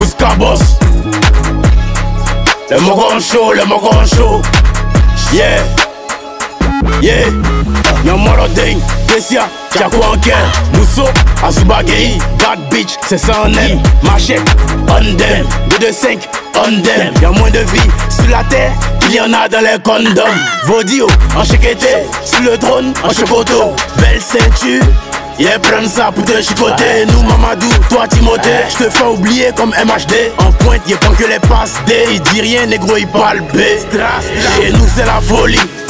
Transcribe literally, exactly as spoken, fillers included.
Cabos. Le mogon chaud, le mogon chaud. Yeah, yeah. Y'a moro ding, Tessia, Chaco Anker, Mousso, Azubagei, Bad Bitch, c'est ça on aime. Machette, on them, deux deux cinq, on them. Y'a moins de vie sur la terre, il y en a dans les condoms. Vodio, en chiqueté, sur le trône, en chocoto. Belle ceinture. Yeah, prends ça pour te chicoter. Nous Mamadou, toi Timothée. J'te fais oublier comme M H D. En pointe, y'a pas que les passes D. Il dit rien, négro, il parle B. Chez nous c'est la folie.